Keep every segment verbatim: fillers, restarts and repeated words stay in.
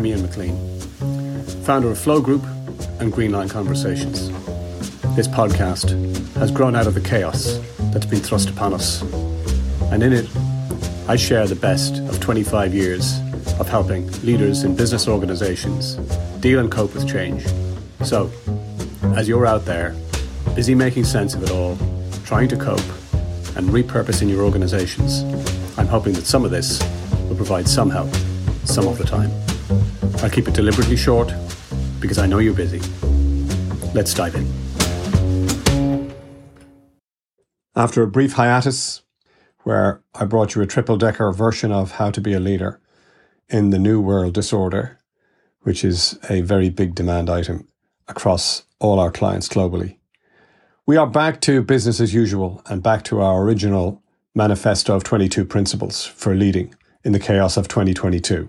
I'm Ian McLean, founder of Flow Group and Greenline Conversations. This podcast has grown out of the chaos that's been thrust upon us, and in it, I share the best of twenty-five years of helping leaders in business organizations deal and cope with change. So, as you're out there, busy making sense of it all, trying to cope, and repurposing your organizations, I'm hoping that some of this will provide some help, some of the time. I'll keep it deliberately short, because I know you're busy. Let's dive in. After a brief hiatus, where I brought you a triple-decker version of how to be a leader in the New World Disorder, which is a very big demand item across all our clients globally. We are back to business as usual and back to our original manifesto of twenty-two principles for leading in the chaos of twenty twenty-two.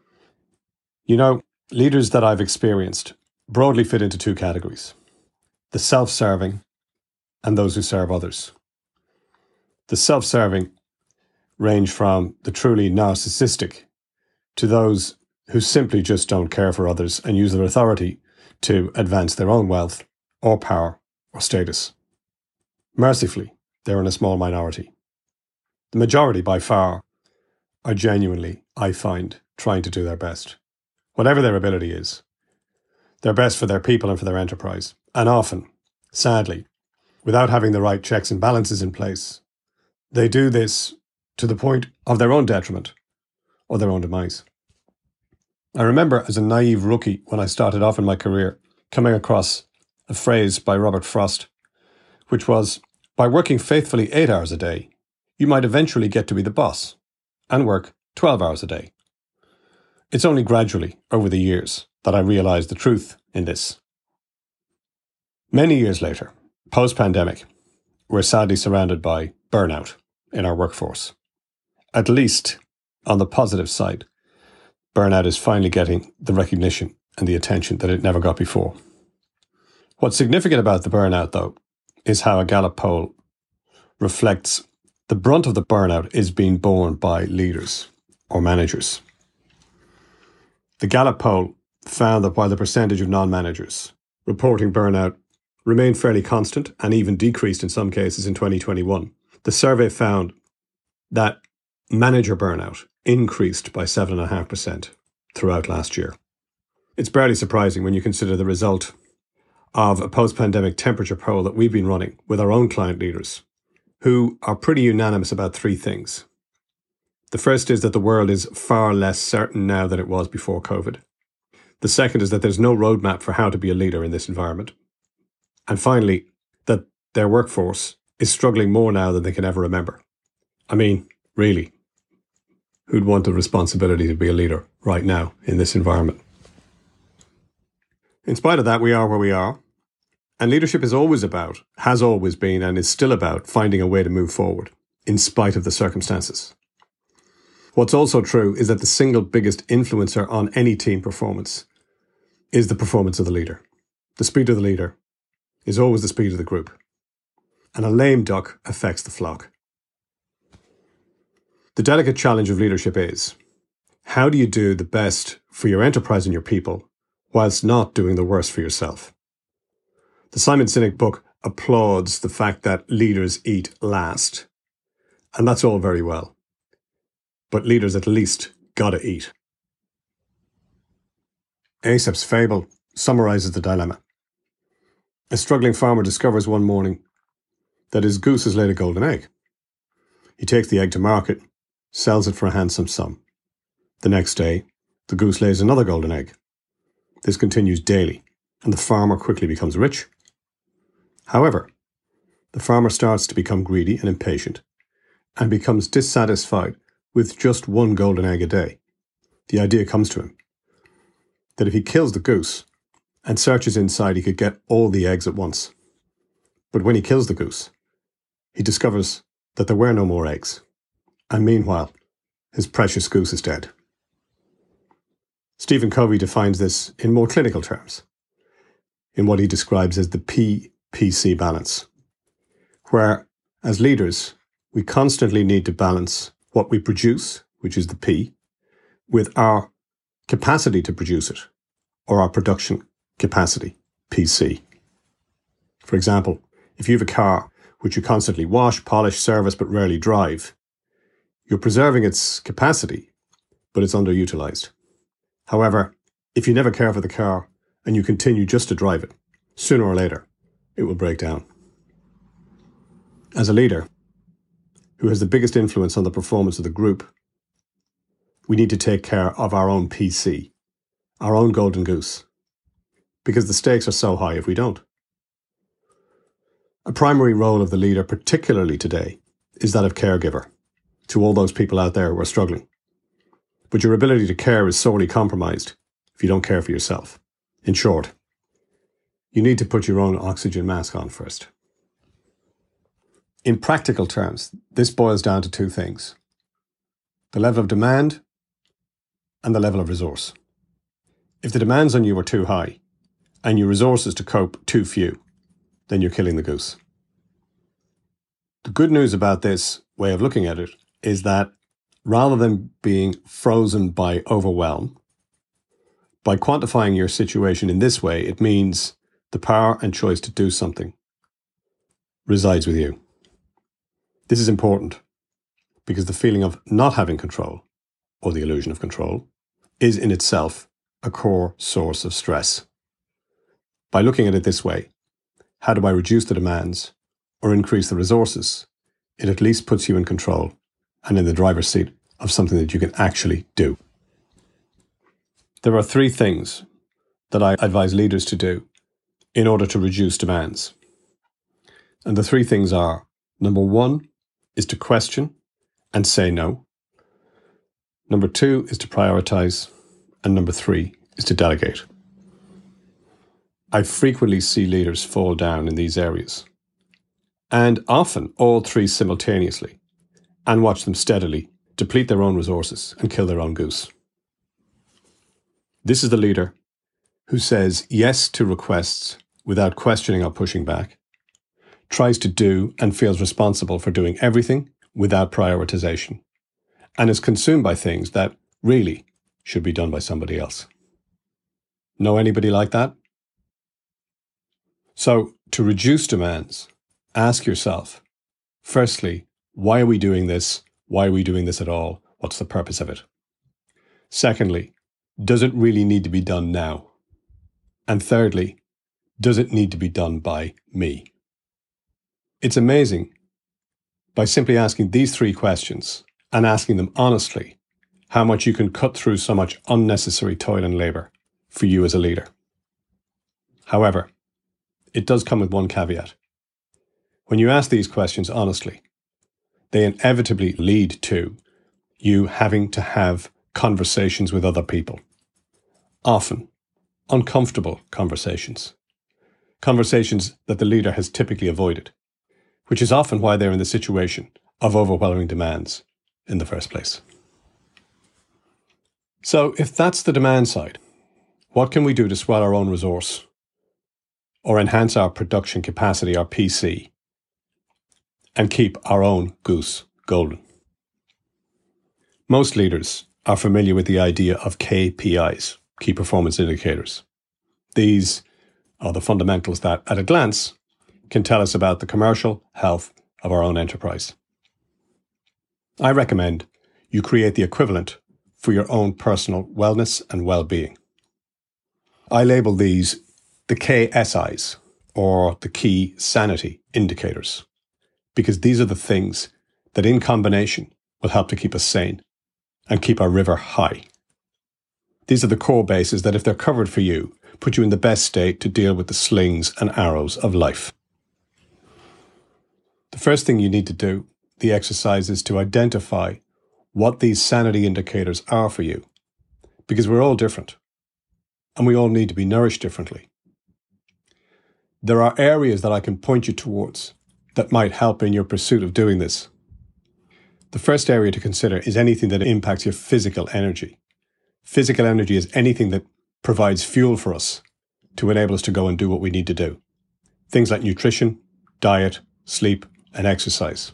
You know, leaders that I've experienced broadly fit into two categories: the self-serving and those who serve others. The self-serving range from the truly narcissistic to those who simply just don't care for others and use their authority to advance their own wealth or power or status. Mercifully, they're in a small minority. The majority, by far, are genuinely, I find, trying to do their best. Whatever their ability is, their best for their people and for their enterprise. And often, sadly, without having the right checks and balances in place, they do this to the point of their own detriment or their own demise. I remember as a naive rookie when I started off in my career coming across a phrase by Robert Frost, which was, by working faithfully eight hours a day, you might eventually get to be the boss and work twelve hours a day. It's only gradually, over the years, that I realized the truth in this. Many years later, post-pandemic, we're sadly surrounded by burnout in our workforce. At least, on the positive side, burnout is finally getting the recognition and the attention that it never got before. What's significant about the burnout, though, is how a Gallup poll reflects the brunt of the burnout is being borne by leaders or managers. The Gallup poll found that while the percentage of non-managers reporting burnout remained fairly constant and even decreased in some cases in twenty twenty-one, the survey found that manager burnout increased by seven point five percent throughout last year. It's barely surprising when you consider the result of a post-pandemic temperature poll that we've been running with our own client leaders, who are pretty unanimous about three things. The first is that the world is far less certain now than it was before COVID. The second is that there's no roadmap for how to be a leader in this environment. And finally, that their workforce is struggling more now than they can ever remember. I mean, really, who'd want the responsibility to be a leader right now in this environment? In spite of that, we are where we are. And leadership is always about, has always been, and is still about finding a way to move forward, in spite of the circumstances. What's also true is that the single biggest influencer on any team performance is the performance of the leader. The speed of the leader is always the speed of the group. And a lame duck affects the flock. The delicate challenge of leadership is, how do you do the best for your enterprise and your people whilst not doing the worst for yourself? The Simon Sinek book applauds the fact that leaders eat last. And that's all very well. But leaders at least gotta eat. Aesop's fable summarizes the dilemma. A struggling farmer discovers one morning that his goose has laid a golden egg. He takes the egg to market, sells it for a handsome sum. The next day, the goose lays another golden egg. This continues daily, and the farmer quickly becomes rich. However, the farmer starts to become greedy and impatient, and becomes dissatisfied with just one golden egg a day. The idea comes to him that if he kills the goose and searches inside, he could get all the eggs at once. But when he kills the goose, he discovers that there were no more eggs, and meanwhile, his precious goose is dead. Stephen Covey defines this in more clinical terms, in what he describes as the P P C balance, where, as leaders, we constantly need to balance what we produce, which is the P, with our capacity to produce it, or our production capacity, P C. For example, if you have a car which you constantly wash, polish, service, but rarely drive, you're preserving its capacity, but it's underutilized. However, if you never care for the car and you continue just to drive it, sooner or later, it will break down. As a leader who has the biggest influence on the performance of the group, we need to take care of our own P C, our own golden goose, because the stakes are so high if we don't. A primary role of the leader, particularly today, is that of caregiver to all those people out there who are struggling. But your ability to care is sorely compromised if you don't care for yourself. In short, you need to put your own oxygen mask on first. In practical terms, this boils down to two things: the level of demand and the level of resource. If the demands on you are too high and your resources to cope too few, then you're killing the goose. The good news about this way of looking at it is that rather than being frozen by overwhelm, by quantifying your situation in this way, it means the power and choice to do something resides with you. This is important because the feeling of not having control, or the illusion of control, is in itself a core source of stress. By looking at it this way, how do I reduce the demands or increase the resources? It at least puts you in control and in the driver's seat of something that you can actually do. There are three things that I advise leaders to do in order to reduce demands. And the three things are: number one is to question and say no. Number two is to prioritize. And number three is to delegate. I frequently see leaders fall down in these areas, and often all three simultaneously, and watch them steadily deplete their own resources and kill their own goose. This is the leader who says yes to requests without questioning or pushing back, tries to do and feels responsible for doing everything without prioritization, and is consumed by things that really should be done by somebody else. Know anybody like that? So, to reduce demands, ask yourself, firstly, why are we doing this? Why are we doing this at all? What's the purpose of it? Secondly, does it really need to be done now? And thirdly, does it need to be done by me? It's amazing, by simply asking these three questions and asking them honestly, how much you can cut through so much unnecessary toil and labour for you as a leader. However, it does come with one caveat. When you ask these questions honestly, they inevitably lead to you having to have conversations with other people. Often, uncomfortable conversations. Conversations that the leader has typically avoided, which is often why they're in the situation of overwhelming demands in the first place. So if that's the demand side, what can we do to swell our own resource or enhance our production capacity, our P C, and keep our own goose golden? Most leaders are familiar with the idea of K P Is, key performance indicators. These are the fundamentals that, at a glance, can tell us about the commercial health of our own enterprise. I recommend you create the equivalent for your own personal wellness and well-being. I label these the K S Is, or the key sanity indicators, because these are the things that in combination will help to keep us sane and keep our river high. These are the core bases that, if they're covered for you, put you in the best state to deal with the slings and arrows of life. The first thing you need to do, the exercise, is to identify what these sanity indicators are for you, because we're all different and we all need to be nourished differently. There are areas that I can point you towards that might help in your pursuit of doing this. The first area to consider is anything that impacts your physical energy. Physical energy is anything that provides fuel for us to enable us to go and do what we need to do. Things like nutrition, diet, sleep, and exercise.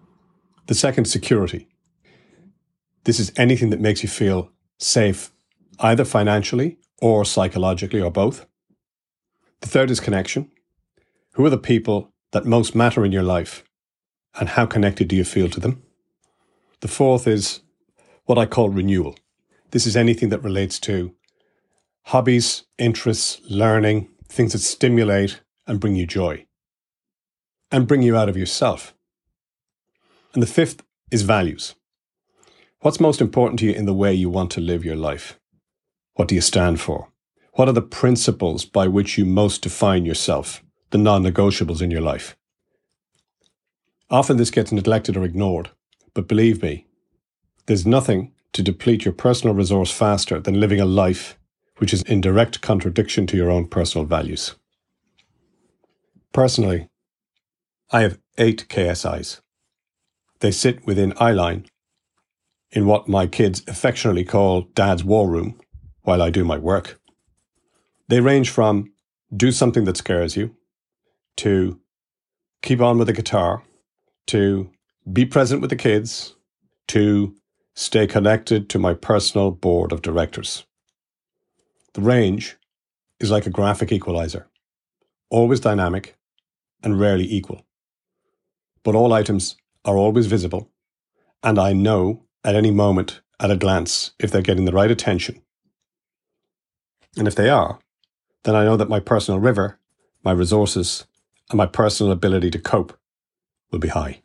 The second, security. This is anything that makes you feel safe either financially or psychologically or both. The third is connection. Who are the people that most matter in your life, and how connected do you feel to them? The fourth is what I call renewal. This is anything that relates to hobbies, interests, learning, things that stimulate and bring you joy and bring you out of yourself. And the fifth is values. What's most important to you in the way you want to live your life? What do you stand for? What are the principles by which you most define yourself, the non-negotiables in your life? Often this gets neglected or ignored, but believe me, there's nothing to deplete your personal resource faster than living a life which is in direct contradiction to your own personal values. Personally, I have eight K S Is. They sit within eyeline in what my kids affectionately call Dad's war room while I do my work. They range from do something that scares you, to keep on with the guitar, to be present with the kids, to stay connected to my personal board of directors. The range is like a graphic equalizer, always dynamic and rarely equal. But all items are always visible, and I know at any moment at a glance if they're getting the right attention. And if they are, then I know that my personal river, my resources, and my personal ability to cope will be high.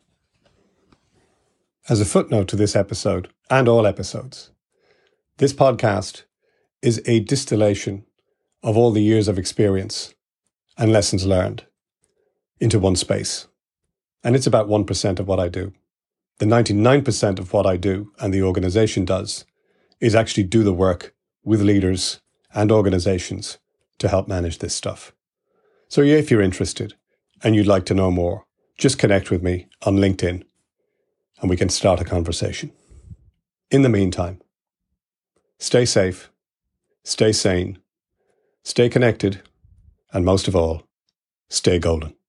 As a footnote to this episode, and all episodes, this podcast is a distillation of all the years of experience and lessons learned into one space. And it's about one percent of what I do. The ninety-nine percent of what I do and the organization does is actually do the work with leaders and organizations to help manage this stuff. So yeah, if you're interested and you'd like to know more, just connect with me on LinkedIn and we can start a conversation. In the meantime, stay safe, stay sane, stay connected, and most of all, stay golden.